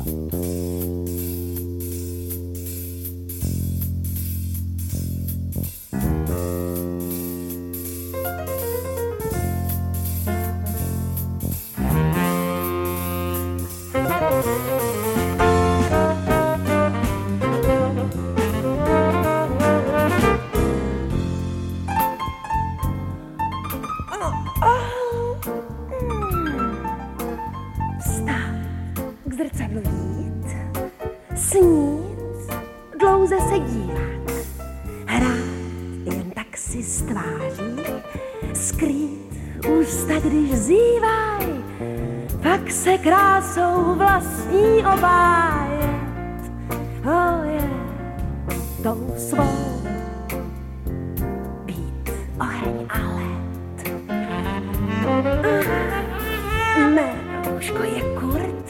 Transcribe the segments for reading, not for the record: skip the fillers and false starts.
Krásou vlastní obájet, tou svou být oheň a led. Mé rouško je Kurt,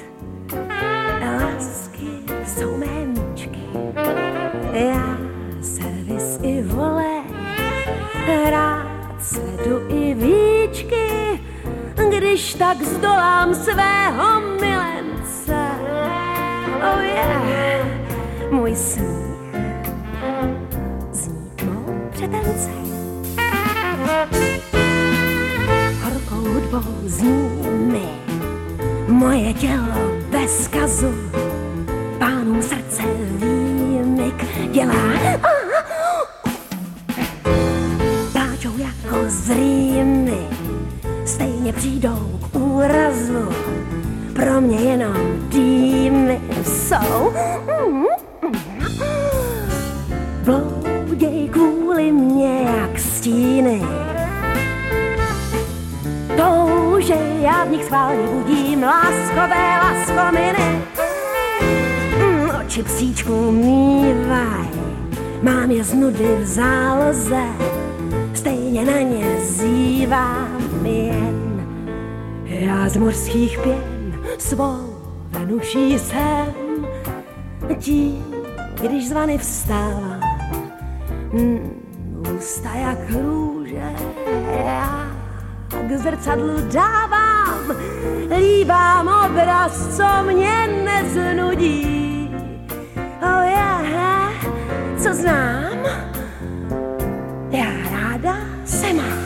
lásky jsou mé míčky, já servis i volej, rád svedu i víčky, když tak zdolám svého milence. Můj smích zní mou přetence. Horkou hudbou zní mi moje tělo bez kazu. Pánům srdce výmyk dělá. Pláčou jako z rýmy, stejně přijdou k úrazu, pro mě jenom dýmy jsou. Blouděj kvůli mě jak stíny, touže já v nich schválně budím láskové laskominy. Oči psíčků mývaj, mám je z nudy v záloze, stejně na ně zívám jen. Já z mořských pěn svou Venuší jsem, tím, když z vany vstávám, ústa jak růže, já k zrcadlu dávám, líbám obraz, co mě neznudí. Co znám, já ráda se mám.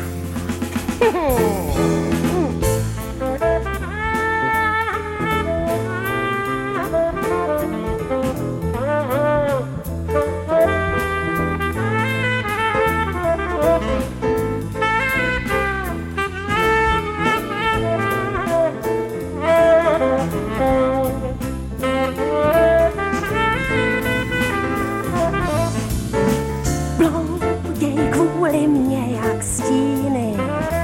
Blouděj kvůli mě jak stíny,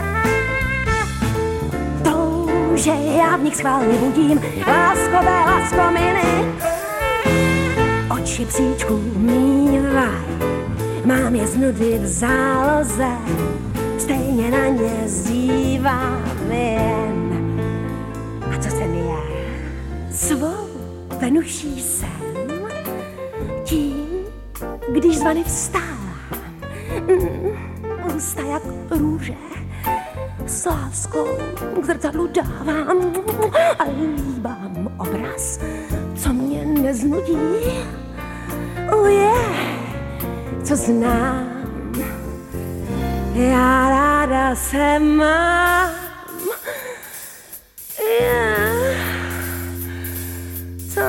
touže já v nich schválně budím láskové laskominy. Oči psíčků mývaj, mám je z nudy v záloze, stejně na ně zívám jen. A co jsem já? Svou Venuší jsem, tím, když z vany vstávám, ústa jak růže, s láskou k zrcadlu dávám a líbám obraz, co mě neznudí. Co znám, já ráda se mám. Co?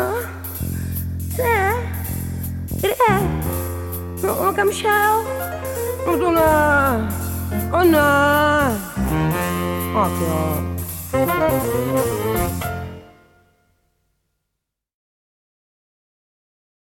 Kde? No, kam šel? No to ne. O ne. Ach jo.